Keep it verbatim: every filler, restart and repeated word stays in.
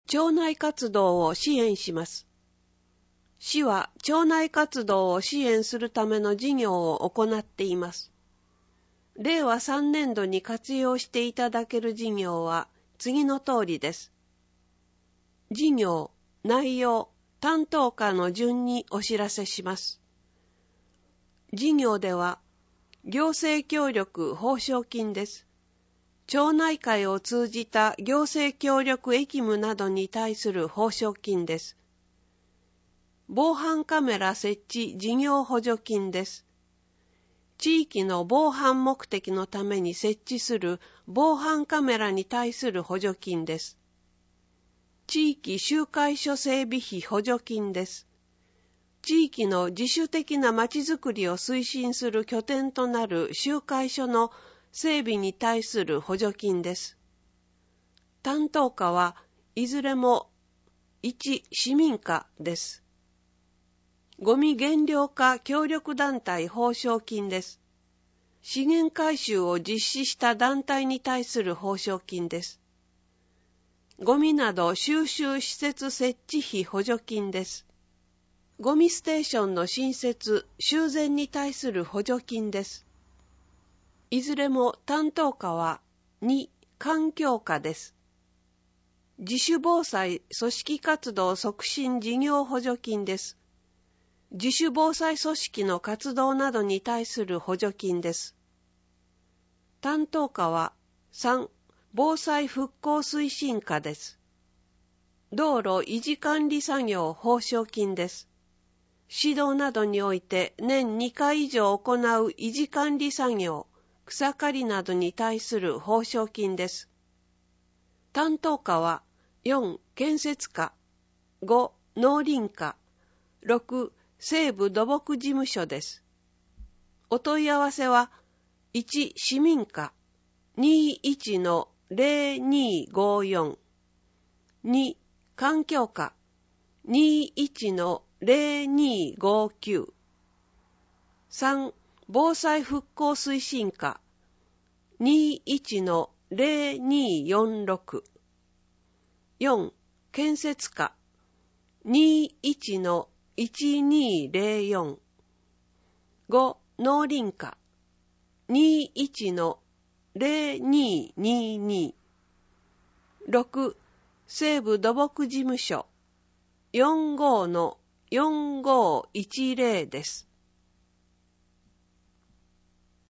町内活動を支援します。市は町内活動を支援するための事業を行っています。れいわさんねんどに活用していただける事業は次の通りです。事業、内容、担当課の順にお知らせします。事業では、行政協力報奨金です。町内会を通じた行政協力役務などに対する報奨金です。防犯カメラ設置事業補助金です。地域の防犯目的のために設置する防犯カメラに対する補助金です。地域集会所整備費補助金です。地域の自主的なまちづくりを推進する拠点となる集会所の整備に対する補助金です。担当課はいずれもいち市民課です。ゴミ減量化協力団体報奨金です。資源回収を実施した団体に対する報奨金です。ゴミなど収集施設設置費補助金です。ゴミステーションの新設・修繕に対する補助金です。いずれも担当課はに環境課です。自主防災組織活動促進事業補助金です。自主防災組織の活動などに対する補助金です。担当課はさん防災復興推進課です。道路維持管理作業報奨金です。指導などにおいて年にかい以上行う維持管理作業、草刈りなどに対する報奨金です。担当課はよん建設課、ご農林課、ろく西部土木事務所です。お問い合わせはいち市民課 にじゅういちのゼロにごよん、に環境課 にじゅういちのゼロにごきゅう、さん防災復興推進課 にじゅういちのゼロによんろく、よん建設課 にじゅういちのいちにゼロよん、ご農林課 にじゅういちのゼロににに、ろく西部土木事務所 よんじゅうのよんごいちゼロです。